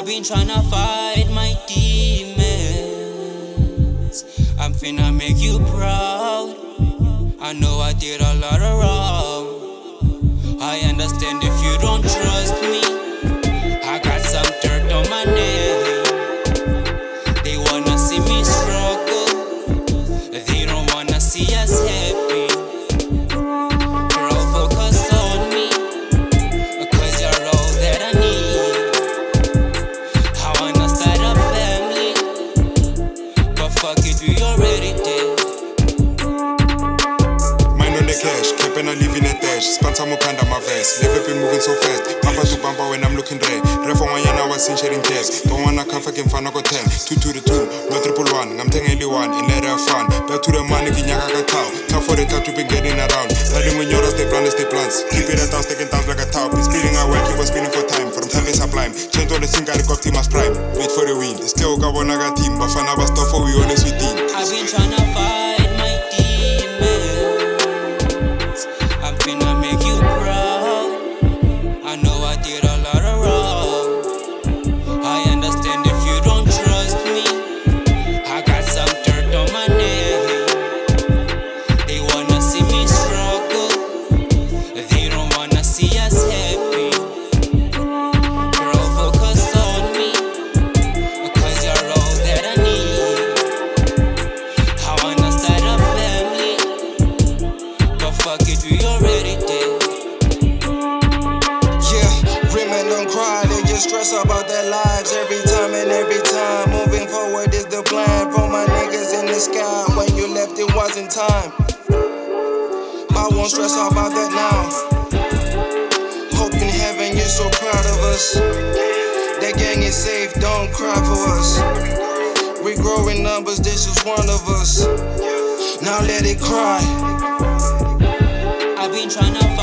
I've been tryna fight my demons. I'm finna make you proud. I know I did a lot of wrong. I understand if you don't trust me. I got some dirt on my name. They wanna see me struggle. They don't wanna see us happy. Girl, focus on me, 'cause you're all that I need. I wanna start a family, but fuck it, we already did. Mine on the cash, keeping I live in a dash. Sponsor mo panda my vest. Never been moving so fast. Papa to bamba when I'm looking red. Refo ngwanyana was in sharing cash. Don't wanna come fucking fan go 10. 2 to the 2, no 111. I'm taking only one and let her fun. Back to the money, ginyaka kakao. Tough for the top, you been getting around. Riding when you're stay plans, stay plans. Keep it at down, sticking down like a top. Been speeding our work, he was spinning for time. From time is sublime. Change all the thing, got the team as prime. Wait for the win. Still got one naga team, but fan was tough for we always within. I've been tryna fight my demons. I'm finna make you proud. I know I did a lot of wrong. I understand if you don't trust me. I got some dirt on my name. They wanna see me struggle. They don't wanna see us happy. Girl, focus on me, 'cause you're all that I need. I wanna start a family, but fuck it, we already did. Yeah, women don't cry, they just stress about their lives every time and every time. Moving forward is the plan for my niggas in the sky. When you left, it wasn't time. I won't stress about that now. Hope in heaven you're so proud of us. That gang is safe, don't cry for us. We grow in numbers, this is one of us. Now let it cry. I've been tryna fight